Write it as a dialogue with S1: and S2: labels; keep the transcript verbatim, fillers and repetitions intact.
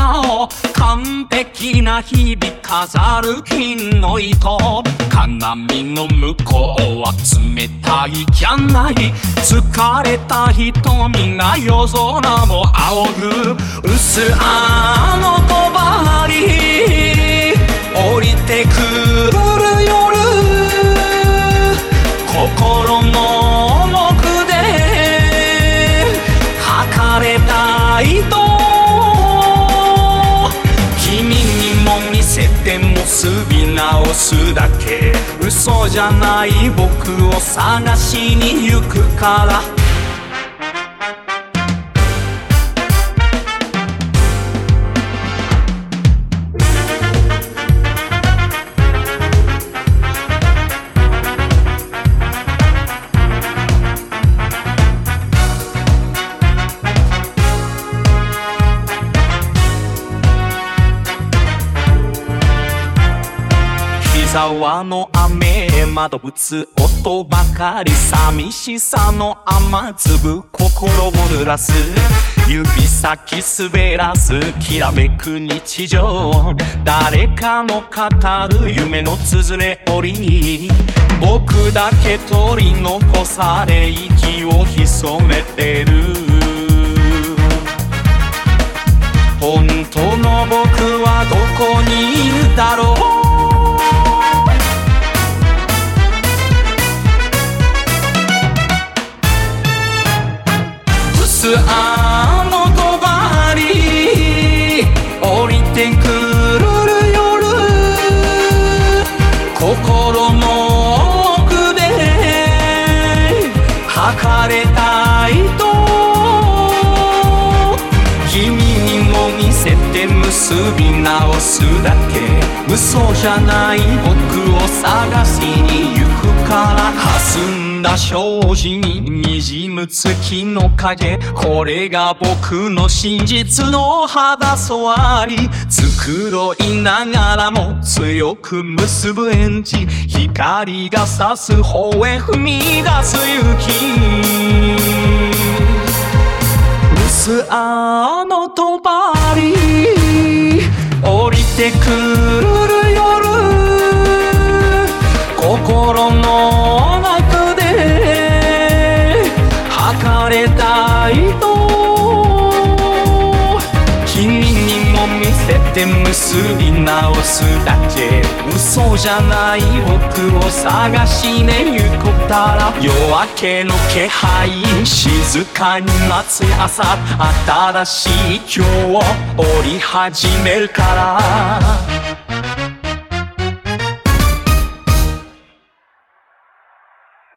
S1: なを完璧な日々飾る金の糸。鏡の向こうは冷たいじゃない。疲れた瞳が夜空も仰ぐ。薄あのとばり降りてくる夜、心の奥で測れた糸。君にも見せて結び直すだけ。嘘じゃない僕を探しに行くから。沢の雨、窓打つ音ばかり。寂しさの雨粒、心を濡らす。指先滑らす、きらめく日常。誰かの語る夢のつづれ折り。僕だけ取り残され息を潜めてる。本当の僕はどこにいるだろう。あのとばり降りてくる夜、心の奥で測れた糸。君にも見せて結び直すだけ。嘘じゃない僕を探しに行くから。霞んだ障子に滲む月の影。これが僕の真実の肌触り。繕いながらも強く結ぶ演じ。光が差す方へ踏み出す勇気。薄あのとばり降りてくる夜、心の中で測れた糸。君にも見せて結び直すだけ。嘘じゃない僕を探しに行くから。夜明けの気配、静かに待つ朝。新しい今日を織り始めるから。